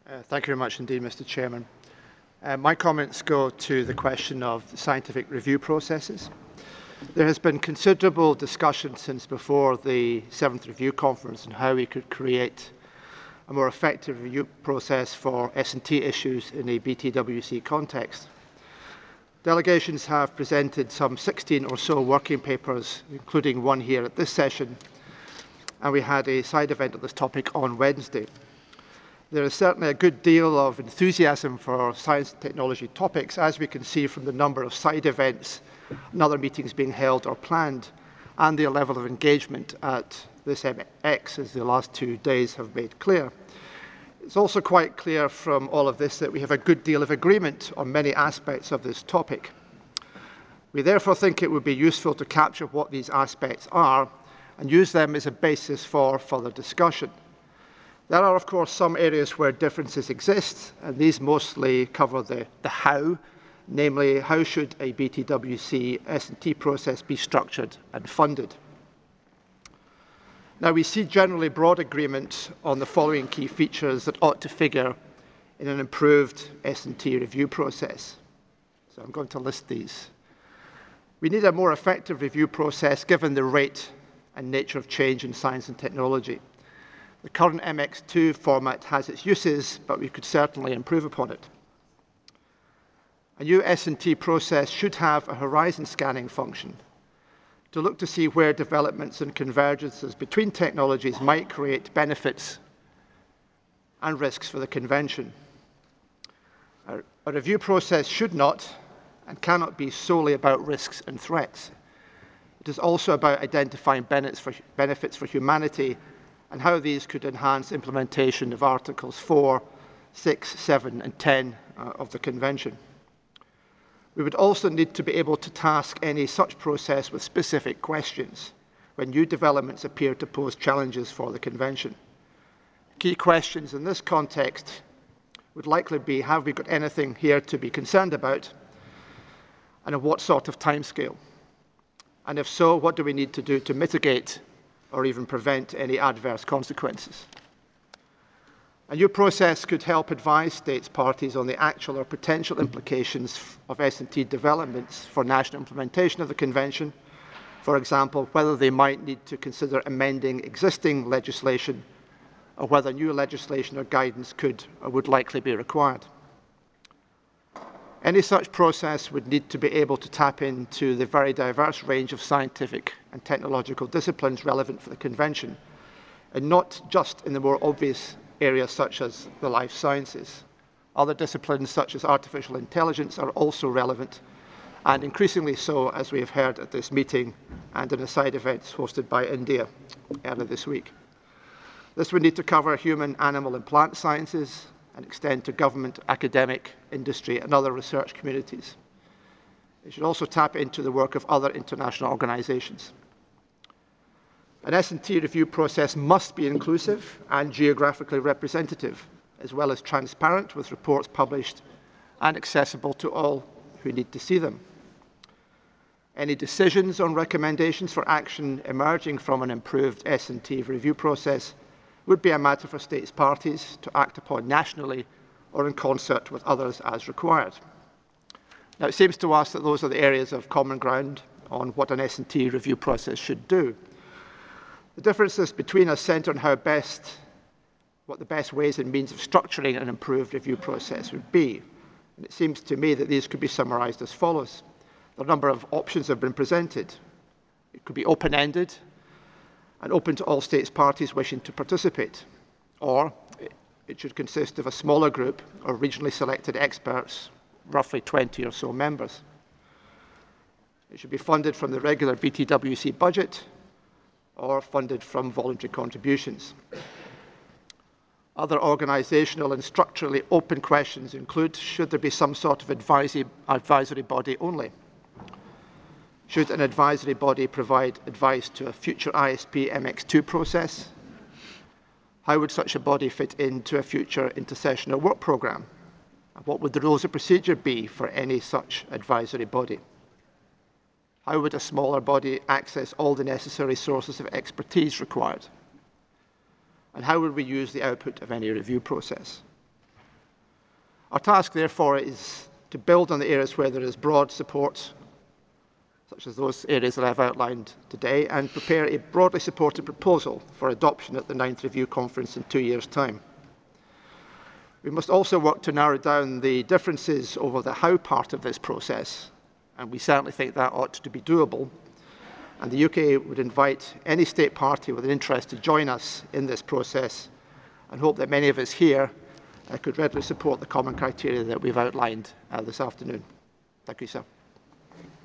Thank you very much indeed, Mr. Chairman. My comments go to the question of the scientific review processes. There has been considerable discussion since before the 7th Review Conference on how we could create a more effective review process for S&T issues in a BTWC context. Delegations have presented some 16 or so working papers, including one here at this session, and we had a side event on this topic on Wednesday. There is certainly a good deal of enthusiasm for science and technology topics, as we can see from the number of side events and other meetings being held or planned, and the level of engagement at this MX, as the last 2 days have made clear. It's also quite clear from all of this that we have a good deal of agreement on many aspects of this topic. We therefore think it would be useful to capture what these aspects are and use them as a basis for further discussion. There are, of course, some areas where differences exist, and these mostly cover the how, namely, how should a BTWC S&T process be structured and funded? Now, we see generally broad agreement on the following key features that ought to figure in an improved S&T review process. So I'm going to list these. We need a more effective review process given the rate and nature of change in science and technology. The current MX2 format has its uses, but we could certainly improve upon it. A new S&T process should have a horizon scanning function to look to see where developments and convergences between technologies might create benefits and risks for the convention. A review process should not and cannot be solely about risks and threats. It is also about identifying benefits for humanity and how these could enhance implementation of Articles 4, 6, 7, and 10 of the Convention. We would also need to be able to task any such process with specific questions when new developments appear to pose challenges for the Convention. Key questions in this context would likely be, have we got anything here to be concerned about, and at what sort of timescale? And if so, what do we need to do to mitigate or even prevent any adverse consequences? A new process could help advise states parties on the actual or potential implications of S&T developments for national implementation of the Convention. For example, whether they might need to consider amending existing legislation or whether new legislation or guidance could or would likely be required. Any such process would need to be able to tap into the very diverse range of scientific and technological disciplines relevant for the Convention, and not just in the more obvious areas such as the life sciences. Other disciplines such as artificial intelligence are also relevant, and increasingly so, as we have heard at this meeting and in the side events hosted by India earlier this week. This would need to cover human, animal, and plant sciences and extend to government, academic, industry, and other research communities. It should also tap into the work of other international organizations. An S&T review process must be inclusive and geographically representative, as well as transparent, with reports published and accessible to all who need to see them. Any decisions on recommendations for action emerging from an improved S&T review process would be a matter for states parties to act upon nationally or in concert with others as required. Now, it seems to us that those are the areas of common ground on what an S&T review process should do. The differences between us centre on what the best ways and means of structuring an improved review process would be. And it seems to me that these could be summarised as follows. A number of options have been presented. It could be open-ended and open to all states parties wishing to participate, or it should consist of a smaller group of regionally selected experts, roughly 20 or so members. It should be funded from the regular BTWC budget or funded from voluntary contributions. Other organisational and structurally open questions include, should there be some sort of advisory body only? Should an advisory body provide advice to a future ISP MX2 process? How would such a body fit into a future intersessional work programme? And what would the rules of procedure be for any such advisory body? How would a smaller body access all the necessary sources of expertise required? And how would we use the output of any review process? Our task, therefore, is to build on the areas where there is broad support, such as those areas that I've outlined today, and prepare a broadly supported proposal for adoption at the 9th Review Conference in 2 years' time. We must also work to narrow down the differences over the how part of this process, and we certainly think that ought to be doable. And the UK would invite any state party with an interest to join us in this process, and hope that many of us here could readily support the common criteria that we've outlined this afternoon. Thank you, sir.